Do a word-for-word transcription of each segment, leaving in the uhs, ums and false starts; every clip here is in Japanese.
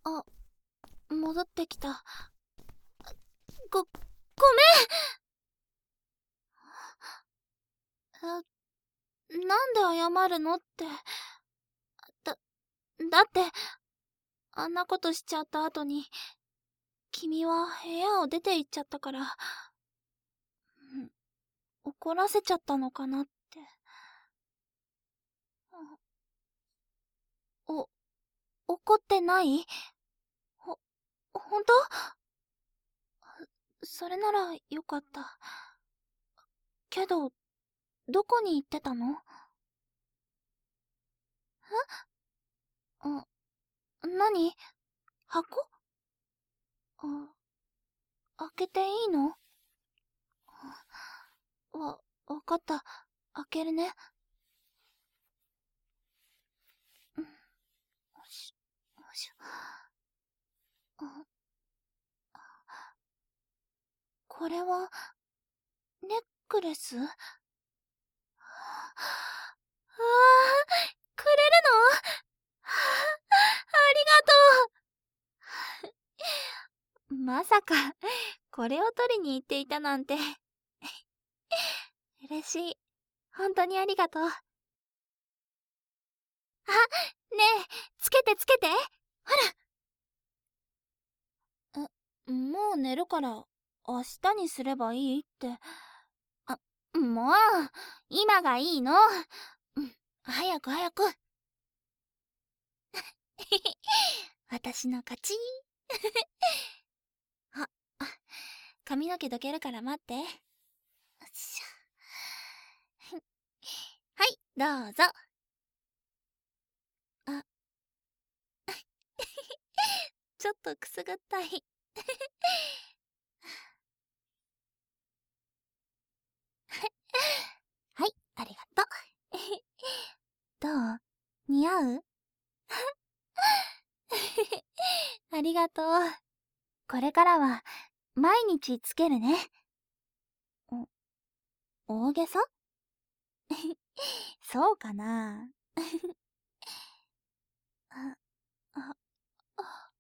あ、戻ってきた。ご、ごめん。え、なんで謝るのって。だ、だって、あんなことしちゃった後に、君は部屋を出て行っちゃったから、うん、怒らせちゃったのかなって。お、怒ってない？ほ、ほんと？それならよかった。けど、どこに行ってたの？え？あ、何？箱？あ、開けていいの？わ、わかった。開けるね。うん、よし、よいしょ。あ、これは、ネックレス？うわぁ、くれるの？はあ、ありがとう。まさか、これを取りに行っていたなんて。嬉しい。本当にありがとう。あ、ねえ、つけてつけて。ほら。え、もう寝るから、明日にすればいいって。あ、もう、今がいいの。うん、早く早く。私の勝ち。あ、あ、髪の毛どけるから待って。よっしゃ。はい、どうぞ。あ、ちょっとくすぐったい。はい、ありがとう。どう？似合う？ありがとう。これからは、毎日つけるね。お、大げさ？そうかな。あ、あ、あ、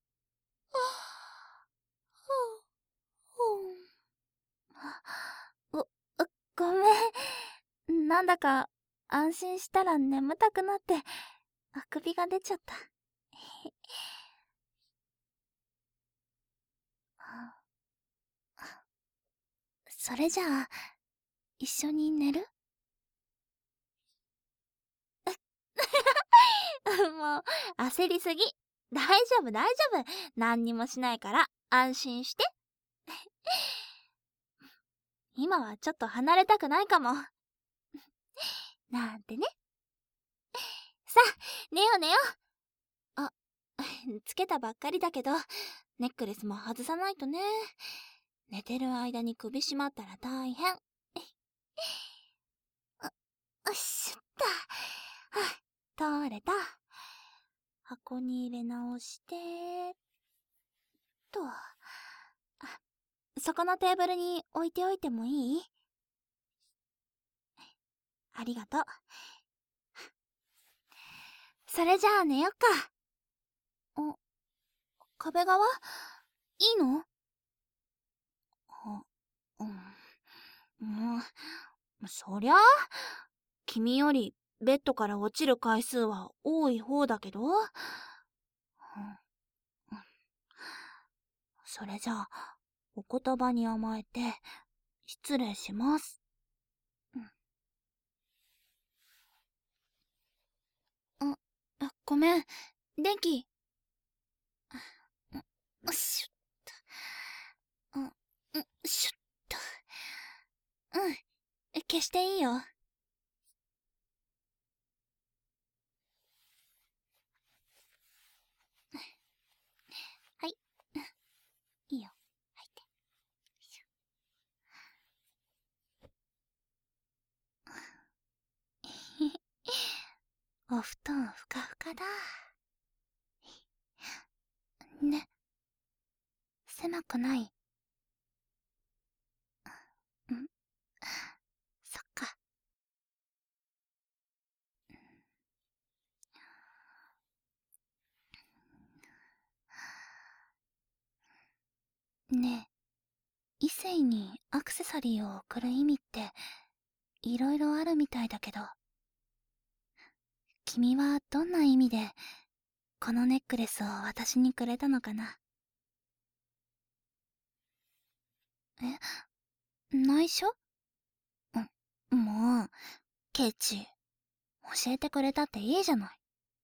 ご、ごめん。なんだか、安心したら眠たくなって、あくびが出ちゃった。それじゃあ、一緒に寝る？もう、焦りすぎ。大丈夫、大丈夫。何にもしないから、安心して。今はちょっと離れたくないかも。なんてね。さあ、寝よう寝よう。あ、つけたばっかりだけど、ネックレスも外さないとね。寝てる間に首絞まったら大変。あ、よっしゃった。はあ、取れた。箱に入れ直して、と。あ、そこのテーブルに置いておいてもいい？ありがとう。それじゃあ寝よっか。あ、壁側？いいの？あ、うん。もう、そりゃあ、君よりベッドから落ちる回数は多い方だけど。うん、それじゃあ、お言葉に甘えて、失礼します。うん、あ、ごめん。電気。うん、よっしょ。うん、うん、シュッと。うん、消していいよ。はい、いいよ。入って。お布団ふかふかだ。ね、狭くない？ん、そっか。 ねえ、異性にアクセサリーを贈る意味っていろいろあるみたいだけど、君はどんな意味でこのネックレスを私にくれたのかな？え、内緒？ん、もう、ケチ。教えてくれたっていいじゃない。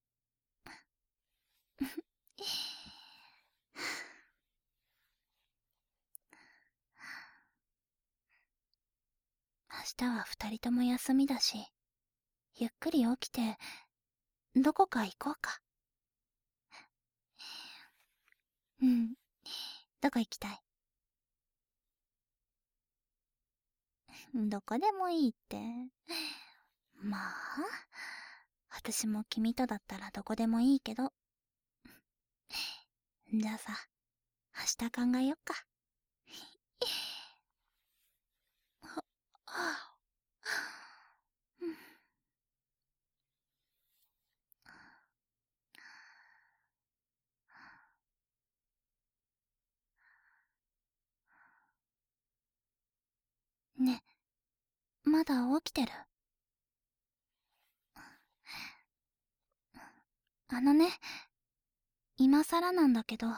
明日は二人とも休みだし、ゆっくり起きて、どこか行こうか。うん。どこ行きたい？どこでもいいって。まあ、私も君とだったらどこでもいいけど。じゃあさ、明日考えよっか。は、はぁ、ね、まだ起きてる？あのね、今更なんだけど、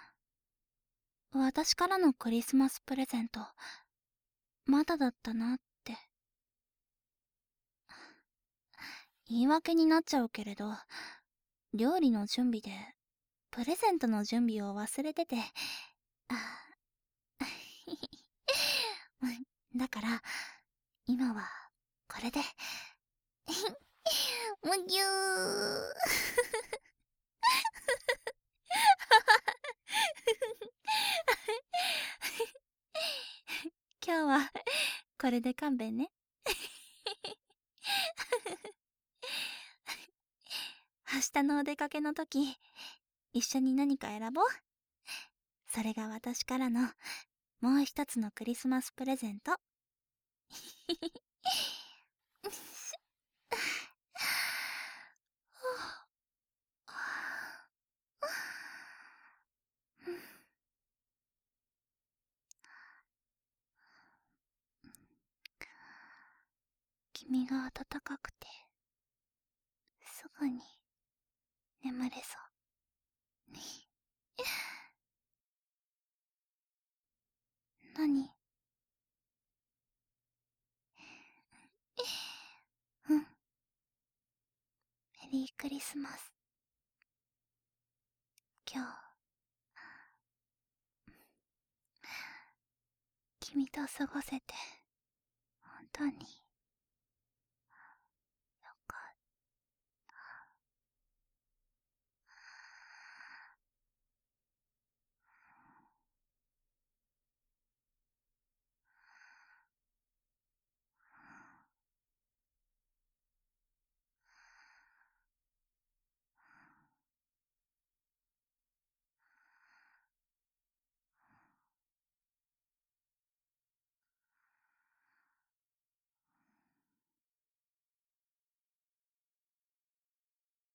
私からのクリスマスプレゼント、まだだったなって。言い訳になっちゃうけれど、料理の準備で、プレゼントの準備を忘れてて、あだから、今は、これで、むぎゅー。今日は、これで勘弁ね。明日のお出かけの時、一緒に何か選ぼう。それが私からの、もう一つのクリスマスプレゼント。君が暖かくて、すぐに眠れそう。何？うん。メリークリスマス。今日、君と過ごせて、本当に